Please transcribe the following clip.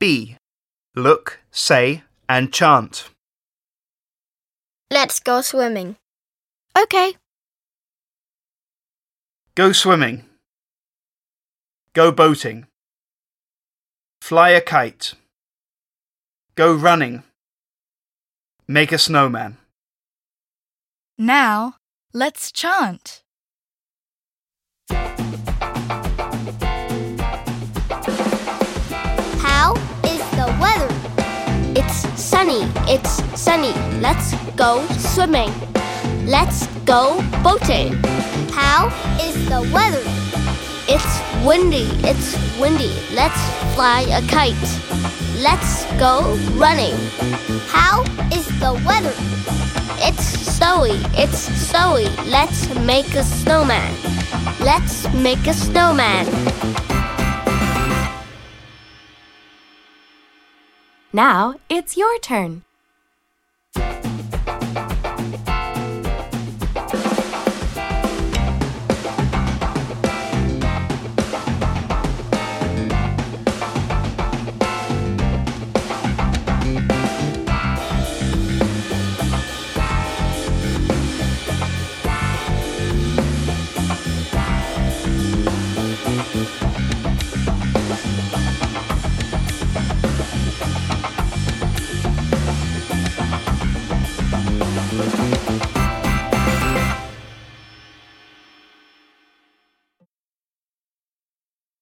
B. Look, say, and chant. Let's go swimming. Okay. Go swimming. Go boating. Fly a kite. Go running. Make a snowman. Now, let's chant. How is the weather? It's sunny, let's go swimming. Let's go boating. How is the weather? It's windy, let's fly a kite. Let's go running. How is the weather? It's snowy, let's make a snowman. Let's make a snowman. Now it's your turn.